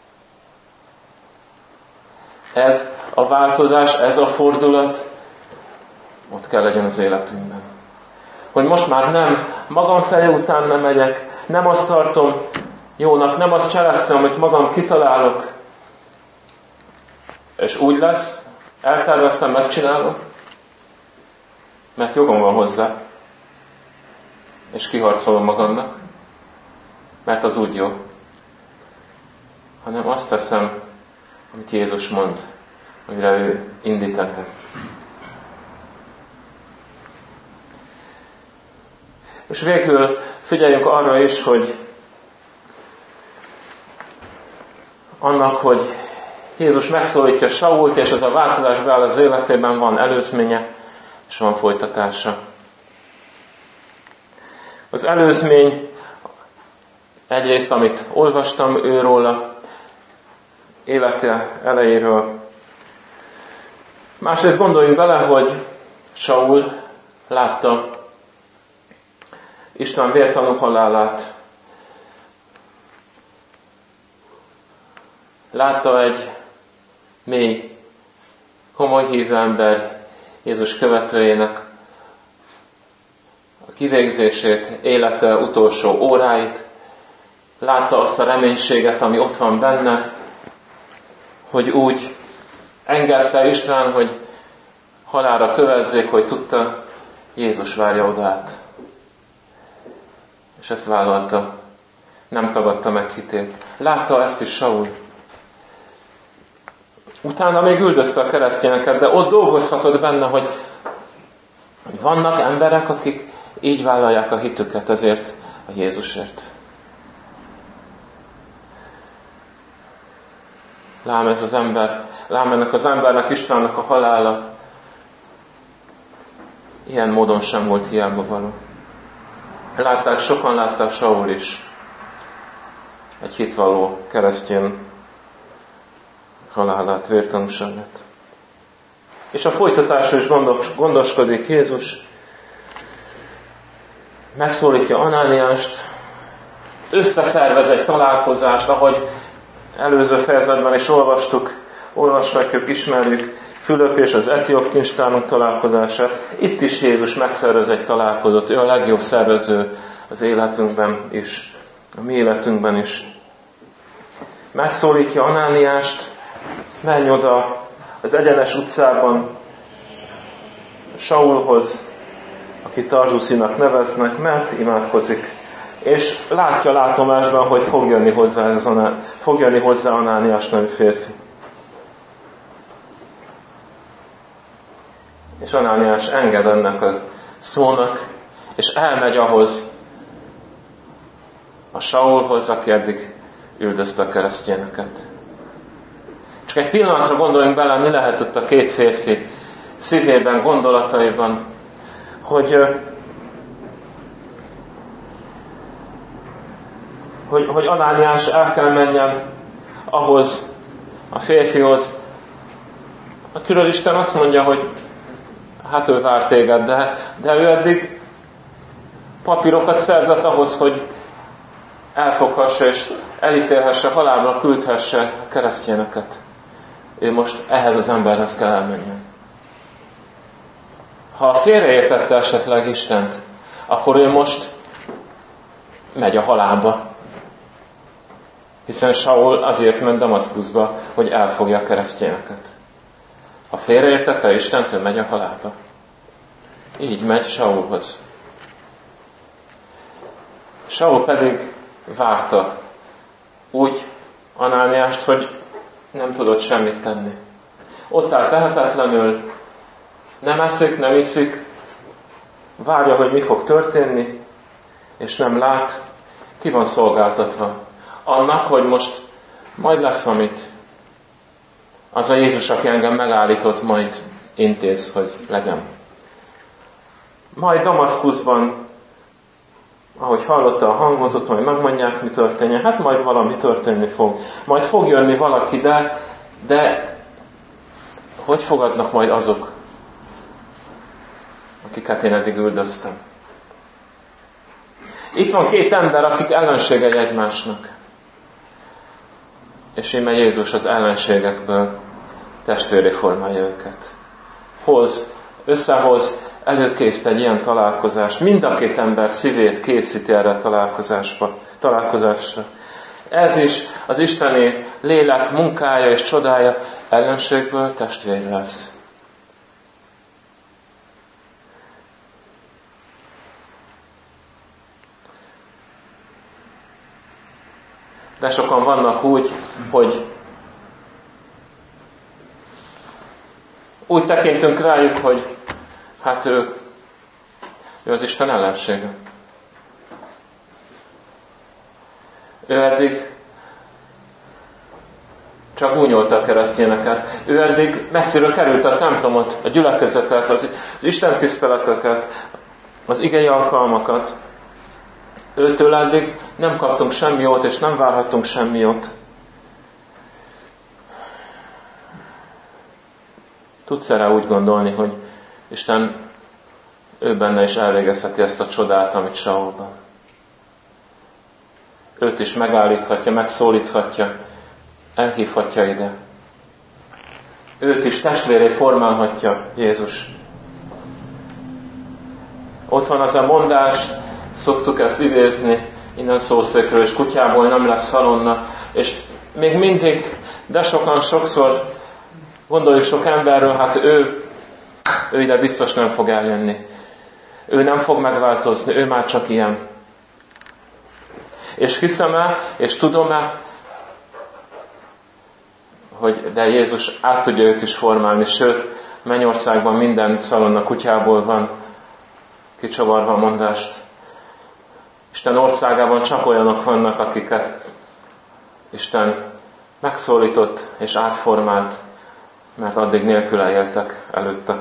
Ez a változás, ez a fordulat ott kell legyen az életünkben. Hogy most már nem magam felé után nem megyek, nem azt tartom jónak, nem azt cselekszem, amit magam kitalálok, és úgy lesz, elterveztem, megcsinálom, mert jogom van hozzá, és kiharcolom magamnak, mert az úgy jó. Hanem azt teszem, amit Jézus mond, amire ő indít engem. És végül figyeljünk arra is, hogy annak, hogy Jézus megszólítja Sault, és ez a változás beáll az életében, van előzménye, és van folytatása. Az előzmény egyrészt, amit olvastam őróla, élete elejéről. Másrészt gondoljunk bele, hogy Saul látta István vértanú halálát. Látta egy mély, komoly hívő ember, Jézus követőjének a kivégzését, élete utolsó óráit. Látta azt a reménységet, ami ott van benne, hogy úgy engedte István, hogy halálra kövezzék, hogy tudta, Jézus várja oda át. És ezt vállalta. Nem tagadta meg hitét. Látta ezt is Saul. Utána még üldözte a keresztényeket, de ott dolgozhatott benne, hogy vannak emberek, akik így vállalják a hitüket ezért a Jézusért. Lám ez az ember, lám ennek az embernek, Istvánnak a halála ilyen módon sem volt hiába való. Látták, sokan látták, Saul is egy hitvalló keresztény halálát, vértanúságát. És a folytatásról is gondos, gondoskodik Jézus, megszólítja Anániást, összeszervez egy találkozást, ahogy előző fejezetben is olvastuk, olvashatjuk, ismerjük Fülöp és az etióp kincstárnok találkozását. Itt is Jézus megszervez egy találkozót, ő a legjobb szervező az életünkben is, a mi életünkben is. Megszólítja Anániást, menj oda az egyenes utcában Saulhoz, aki Tarzsuszinak neveznek, mert imádkozik. És látja látomásban, hogy fog jönni hozzá, ez Aná, fog jönni hozzá Anániás nevű férfi. És Anániás enged ennek a szónak, és elmegy ahhoz, a Saulhoz, aki eddig üldözte a keresztényeket. Csak egy pillanatra gondoljunk bele, mi lehetett a két férfi szívében, gondolataiban, hogy, hogy, hogy Anániás el kell menjen ahhoz a férfihoz, akiről Isten azt mondja, hogy hát ő vár téged, de, de ő eddig papírokat szerzett ahhoz, hogy elfoghassa és elítélhesse, halálra küldhesse a keresztényeket. Ő most ehhez az emberhez kell elmenjen. Ha félreértette esetleg Istent, akkor ő most megy a halálba. Hiszen Saul azért ment Damaszkuszba, hogy elfogja a keresztényeket. Ha félreértette Istent, ő megy a halálba. Így megy Saulhoz. Saul pedig várta úgy Anániást, hogy nem tudott semmit tenni. Ott áll tehetetlenül, nem eszik, nem iszik, várja, hogy mi fog történni, és nem lát, ki van szolgáltatva. Annak, hogy most majd lesz, amit az a Jézus, aki engem megállított, majd intéz, hogy legyen. Majd Damaszkuszban, ahogy hallotta a hangot, ott majd megmondják, mi történjen. Hát majd valami történni fog. Majd fog jönni valaki, de, de hogy fogadnak majd azok, akiket én eddig üldöztem? Itt van két ember, akik ellenségei egymásnak. És íme Jézus az ellenségekből testvéré formálja őket. Hoz, összehoz, előkészít egy ilyen találkozást. Mind a két ember szívét készíti erre a találkozásba, találkozásra. Ez is az isteni lélek munkája és csodája, ellenségből testvér lesz. De sokan vannak úgy, hogy úgy tekintünk rájuk, hogy hát ő, ő az Isten ellensége. Ő eddig csak gúnyolta a keresztényeket. Ő eddig messziről került a templomot, a gyülekezetet, az, az Isten tiszteleteket, az igei alkalmakat. Őtől eddig nem kaptunk semmi jót, és nem várhattunk semmi jót. Tudsz erre úgy gondolni, hogy Isten ő benne is elvégezheti ezt a csodát, amit Saulban. Őt is megállíthatja, megszólíthatja, elhívhatja ide. Őt is testvéré formálhatja Jézus. Ott van az a mondás, szoktuk ezt idézni, innen szószékről, és kutyából nem lesz szalonna, és még mindig, de sokan, sokszor gondoljuk sok emberről, hát ő, ő ide biztos nem fog eljönni. Ő nem fog megváltozni, ő már csak ilyen. És hiszem-e, és tudom-e, hogy de Jézus át tudja őt is formálni, sőt, Mennyországban minden szalonna kutyából van, kicsavarva a mondást. Isten országában csak olyanok vannak, akiket Isten megszólított és átformált, mert addig nélküle éltek előtte.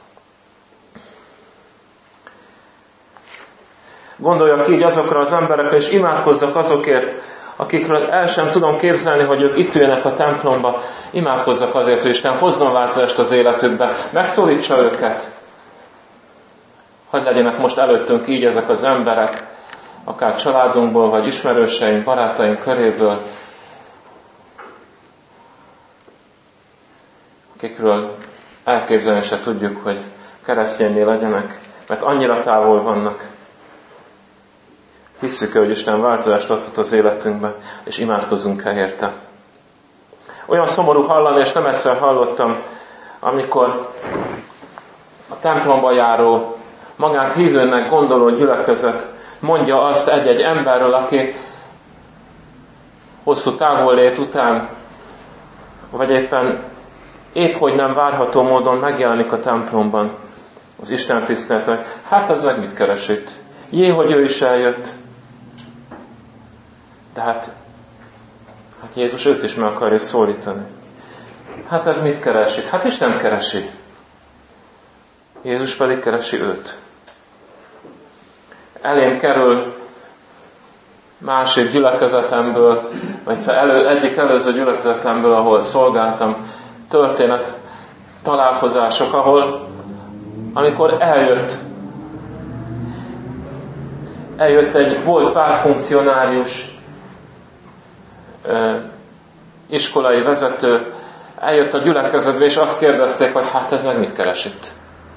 Gondoljak így azokra az emberekre, és imádkozzak azokért, akikről el sem tudom képzelni, hogy ők itt üljenek a templomba. Imádkozzak azért, hogy Isten hozzon változást az életükbe, megszólítsa őket. Hadd legyenek most előttünk így ezek az emberek, akár családunkból, vagy ismerőseink, barátaink köréből, akikről elképzelni se tudjuk, hogy keresztényné legyenek, mert annyira távol vannak. Hisszük, hogy Isten változást adott az életünkbe, és imádkozzunk el érte. Olyan szomorú hallani, és nem egyszer hallottam, amikor a templomba járó, magát hívőnek gondoló gyülekezet mondja azt egy-egy emberről, aki hosszú távollét után, vagy éppen épp hogy nem várható módon megjelenik a templomban az Isten tisztelet, hogy hát ez meg mit keres itt? Jé, hogy ő is eljött. De hát, hát Jézus őt is meg akarja szólítani. Hát ez mit keresi? Hát Isten keresi. Jézus pedig keresi őt. Elém kerül másik gyülekezetemből, vagy elő, egyik előző gyülekezetemből, ahol szolgáltam, történet, találkozások, ahol amikor eljött eljött egy volt pártfunkcionárius, iskolai vezető, eljött a gyülekezetbe, és azt kérdezték, hogy hát ez meg mit keres itt?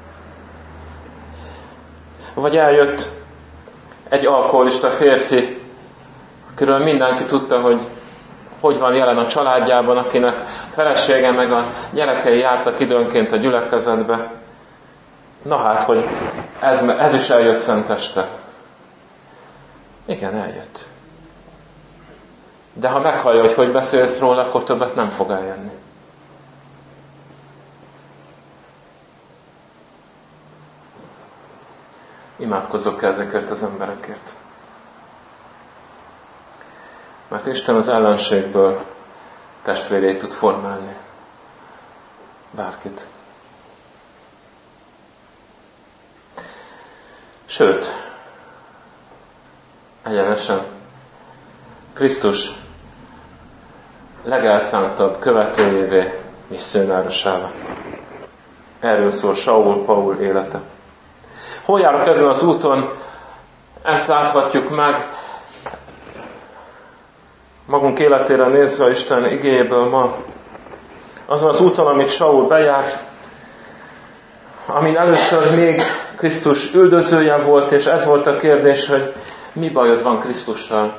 Vagy eljött egy alkoholista férfi, akiről mindenki tudta, hogy hogy van jelen a családjában, akinek felesége meg a gyerekei jártak időnként a gyülekezetbe. Na hát, hogy ez, ez is eljött szenteste. Igen, eljött. De ha meghallja, hogy hogy beszélsz róla, akkor többet nem fog eljönni. Imádkozzok ezekért az emberekért. Mert Isten az ellenségből testvérét tud formálni. Bárkit. Sőt, egyenesen Krisztus legelszántabb követőjévé, misszionárosává. Erről szól Saul Paul élete. Hol járok ezen az úton? Ezt láthatjuk meg magunk életére nézve Isten igéjéből ma. Azon az úton, amit Saul bejárt, amin először még Krisztus üldözője volt, és ez volt a kérdés, hogy mi bajod van Krisztussal?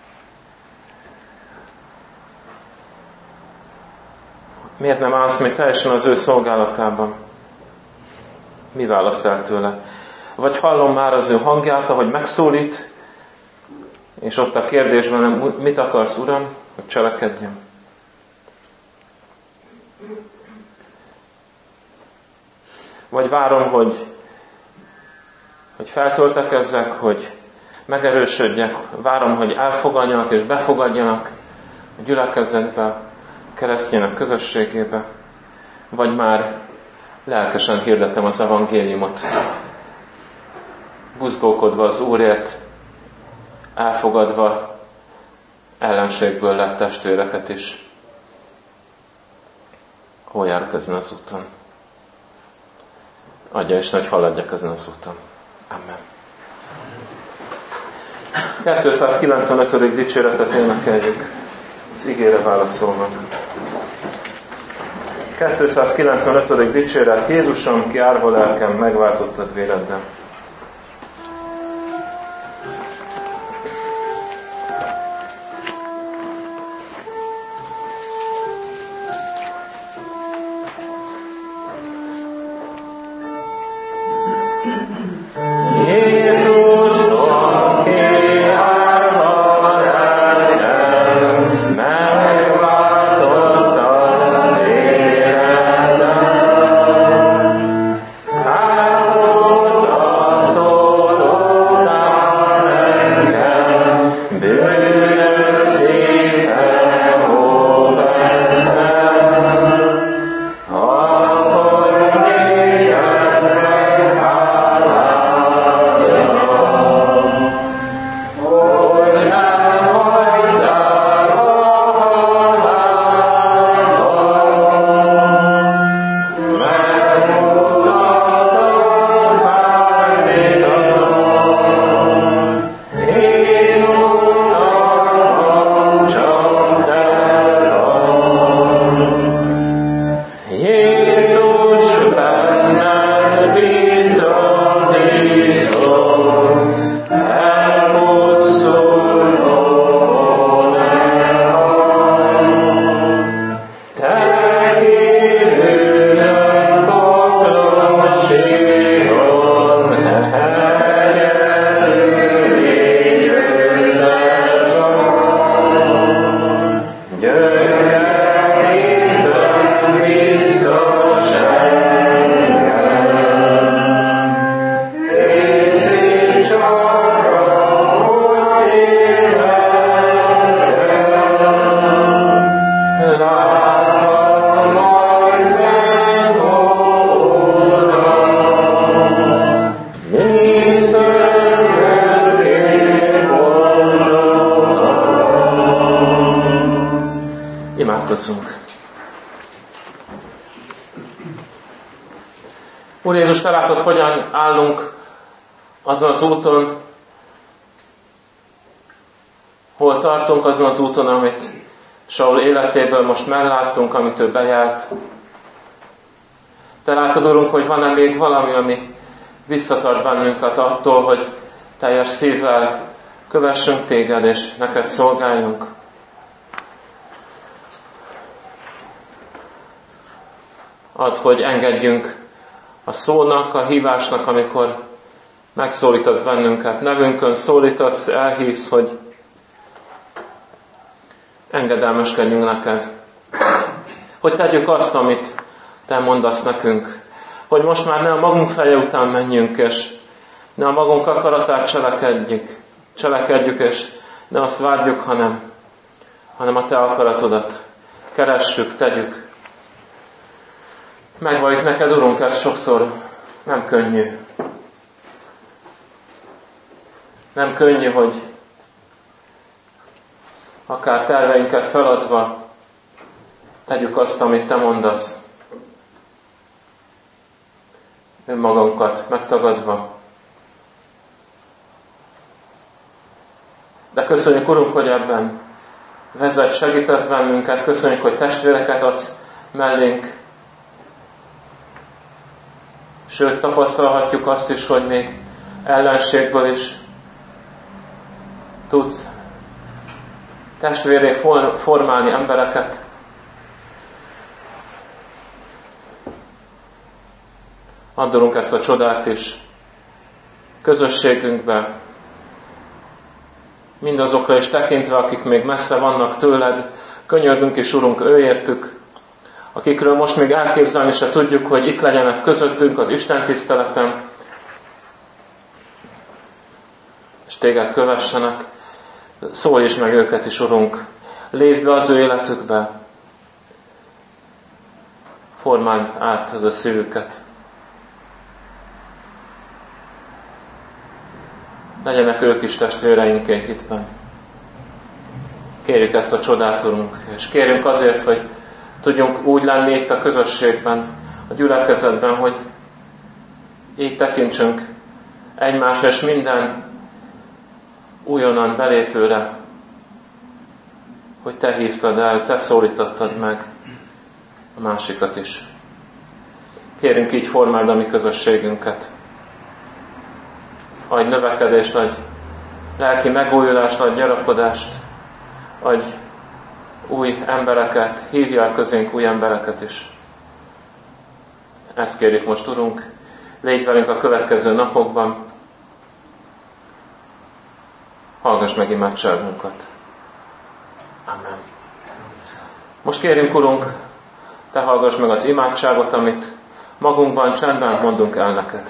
Miért nem állsz még teljesen az ő szolgálatában? Mi választ el tőle? Vagy hallom már az ő hangját, ahogy megszólít, és ott a kérdésben, mit akarsz, Uram, hogy cselekedjem? Vagy várom, hogy, hogy feltöltekezzek, hogy megerősödjek, várom, hogy elfogadjanak és befogadjanak a gyülekezetbe, a keresztjének közösségébe, vagy már lelkesen hirdetem az evangéliumot, buzgókodva az Úrért, elfogadva ellenségből lett testvéreket is. Hol járok ezen az úton? Adja Isten, hogy haladjak ezen az úton. Amen. kétszázkilencvenötödik dicséretet énekeljük, az igére válaszolva. kétszázkilencvenötödik dicséret. Jézusom, ki árva lelkem, megváltottad véreddel. Imádkozzunk. Úr Jézus, te látod, hogyan állunk azon az úton, hol tartunk azon az úton, amit Saul életéből most megláttunk, amit ő bejárt. Te látod, Urunk, hogy van-e még valami, ami visszatart bennünket attól, hogy teljes szívvel kövessünk téged, és neked szolgáljunk. Add, hogy engedjünk a szónak, a hívásnak, amikor megszólítasz bennünket, nevünkön szólítasz, elhívsz, hogy engedelmeskedjünk neked. Hogy tegyük azt, amit te mondasz nekünk. Hogy most már ne a magunk feje után menjünk, és ne a magunk akaratát cselekedjük, cselekedjük, és ne azt várjuk, hanem, hanem a te akaratodat keressük, tegyük. Megvalljuk neked, Urunk, ez sokszor nem könnyű. Nem könnyű, hogy akár terveinket feladva tegyük azt, amit te mondasz. Önmagunkat megtagadva. De köszönjük, Urunk, hogy ebben vezet, segítesz bennünket, köszönjük, hogy testvéreket adsz mellénk. Sőt, tapasztalhatjuk azt is, hogy még ellenségből is tudsz testvéré formálni embereket. Addulunk ezt a csodát is közösségünkbe, mindazokra is tekintve, akik még messze vannak tőled, könyörgünk is, Urunk, őértük, akikről most még elképzelni se tudjuk, hogy itt legyenek közöttünk az Isten tiszteleten, és téged kövessenek. Szólj is meg őket is, Urunk, lépj be az ő életükbe, formáld át az ő szívüket. Legyenek ők is testvéreinként hitben. Kérjük ezt a csodát, Urunk, és kérjünk azért, hogy tudjunk úgy lenni itt a közösségben, a gyülekezetben, hogy így tekintsünk egymásra, és minden újonnan belépőre, hogy te hívtad el, te szólítottad meg a másikat is. Kérünk, így formáld a mi közösségünket. Adj növekedést, adj lelki megújulást, adj gyarapodást, adj új embereket, hívjál közénk új embereket is. Ezt kérjük most, Urunk, légy velünk a következő napokban, hallgass meg imádságunkat. Amen. Most kérjünk, Urunk, te hallgass meg az imádságot, amit magunkban csendben mondunk el neked.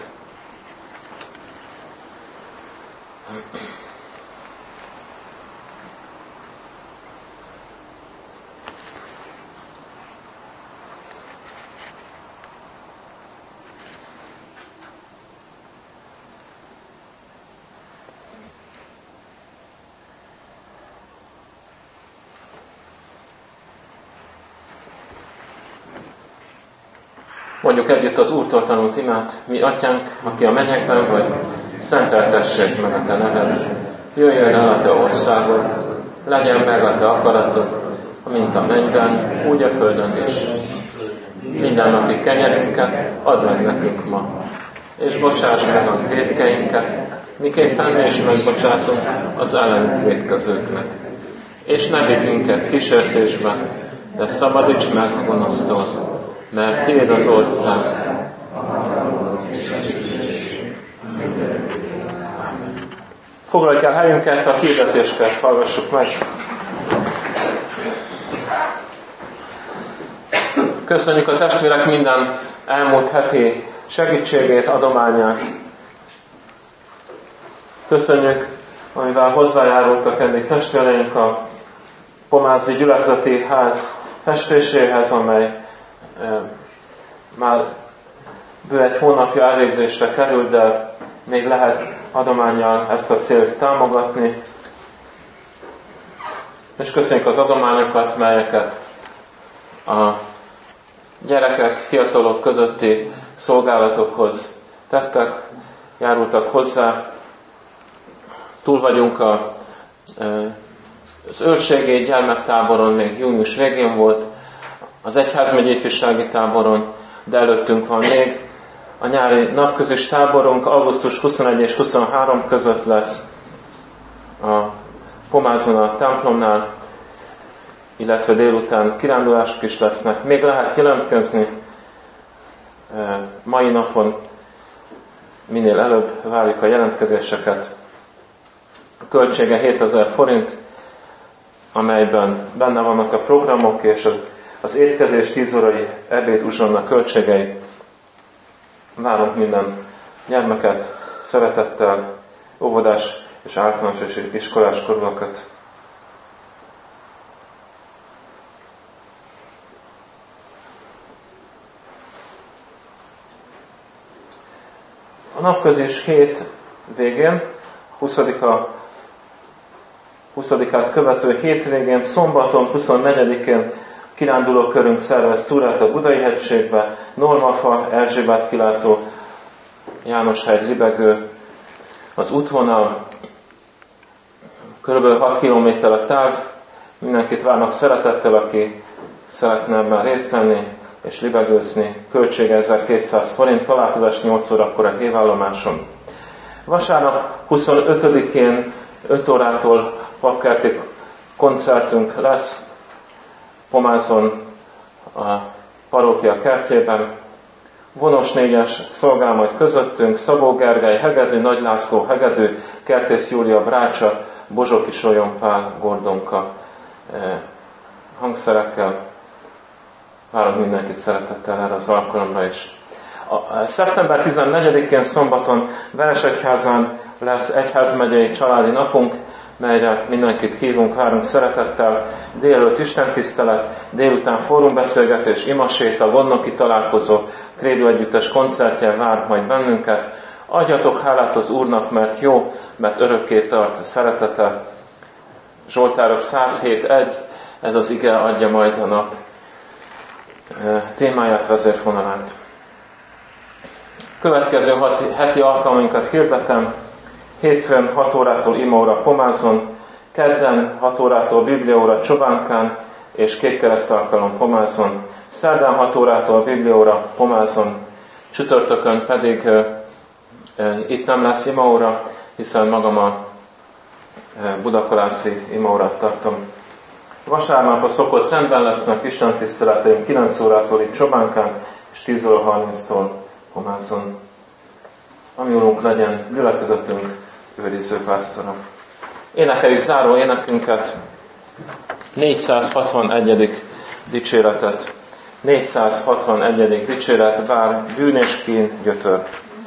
Mondjuk együtt az Úrtól tanult imát: mi Atyánk, aki a mennyekben vagy, szenteltessék meg a te neved, jöjjön el a te országod, legyen meg a te akaratod, mint a mennyben, úgy a földön is. Minden napi kenyerünket add meg nekünk ma, és bocsáss meg a vétkeinket, miképpen mi is megbocsátunk az ellenünk vétkezőknek. És ne vigy minket kísértésbe, de szabadíts meg a gonosztól, mert tiéd az ország. Foglaljuk el helyünket, a hirdetéseket hallgassuk meg. Köszönjük a testvérek minden elmúlt heti segítségét, adományát. Köszönjük, amivel hozzájárultak eddig testvéreink a Pomázi Gyülekezeti Ház festéséhez, amely e, már bő egy hónapja elvégzésre került, de még lehet adománnyal ezt a célt támogatni. És köszönjük az adományokat, melyeket a gyerekek, fiatalok közötti szolgálatokhoz tettek, járultak hozzá. Túl vagyunk a, az őrségi gyermektáboron, még június végén volt, az egyházmegyi ifjúsági táboron, de előttünk van még. A nyári napközis táborunk augusztus huszonegy és huszonhárom között lesz a Pomázon a templomnál, illetve délután kirándulások is lesznek. Még lehet jelentkezni mai napon, minél előbb várjuk a jelentkezéseket. A költsége hétezer forint, amelyben benne vannak a programok és az étkezés tíz órai ebéd uzsonna költségei. Várunk minden gyermeket szeretettel, óvodás és általános és iskolás korúakat. A napközis hét végén, huszadikát követő hétvégén, szombaton, huszonnegyedikén kiránduló körünk szervez túrát a Budai hegységbe, Normafa, Erzsébet kilátó, Jánoshegy, Libegő, az útvonal, Körülbelül hat kilométer a táv, mindenkit várnak szeretettel, aki szeretne ebben részt venni és libegőzni. Költsége ezerkétszáz forint, találkozás nyolc órakor a hévállomáson. Vasárnap huszonötödikén öt órától papkerti koncertünk lesz Pomázon a parókia kertjében. Vonos négyes szolgál majd közöttünk, Szabó Gergely hegedű, Nagy László hegedű, Kertész Júlia brácsa, Bozsoki Solyon Pál Gordonka eh, hangszerekkel. Várunk mindenkit szeretettel erre az alkalomra is. A szeptember tizennegyedikén szombaton Veresegyházán lesz egyházmegyei családi napunk, melyre mindenkit hívunk, várunk szeretettel. Délelőtt istentisztelet, délután fórumbeszélgetés, imaséta, gondnoki találkozó, krédó együttes koncertje vár majd bennünket. Adjatok hálát az Úrnak, mert jó, mert örökké tart szeretete. Zsoltárok száz hét egy, ez az ige adja majd a nap témáját, vezérfonalát. Következő heti alkalmunkat hirdetem. Hétfőn hat órától imaóra Pomázon, kedden hat órától bibliaóra Csobánkán és kékkereszt alkalom Pomázon, szerdán hat órától bibliaóra Pomázon, csütörtökön pedig e, e, itt nem lesz imaóra, hiszen magam a e, budakolászi imaórát tartom. Vasárnap a szokott rendben lesznek istentiszteleteim kilenc órától itt Csobánkán és tíz óra harminctól Pomázon. Ami Urunk legyen gyülekezetünk őriző pásztora. Énekeljük záró énekünket, négyszázhatvanegyedik dicséretet. négyszázhatvanegyedik dicséret, bár bűn és kín gyötör.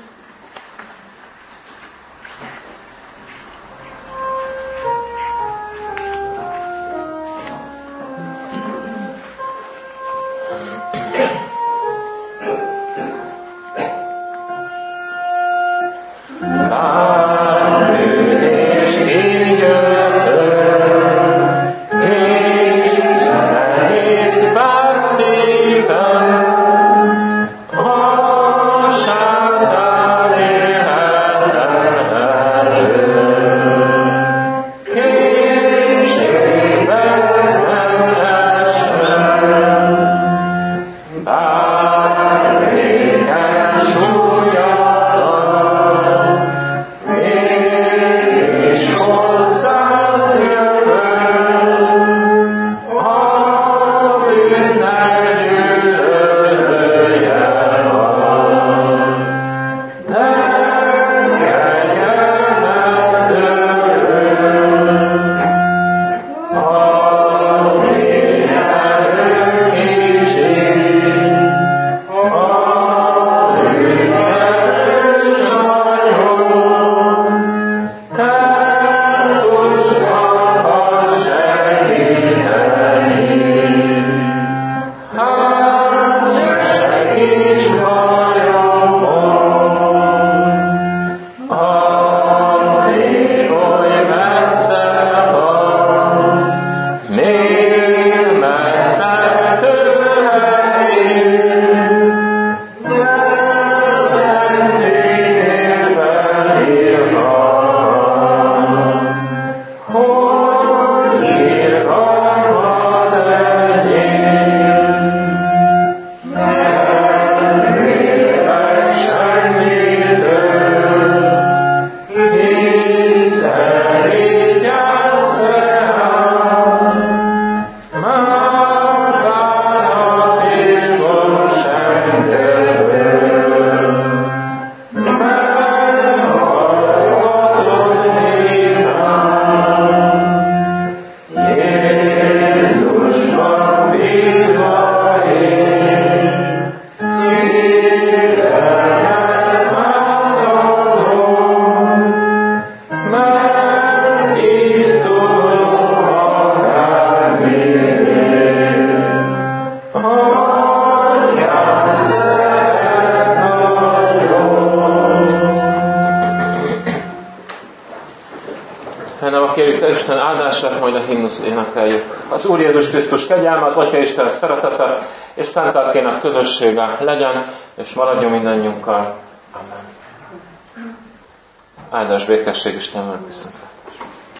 Kérjük Isten áldását, majd a himnuszt énekeljük. Az Úr Jézus Krisztus kegyelme, az Atya Isten szeretete és szent lelkének közössége legyen, és maradjon mindannyiunkkal. Amen. Áldás békesség Istennek viszont.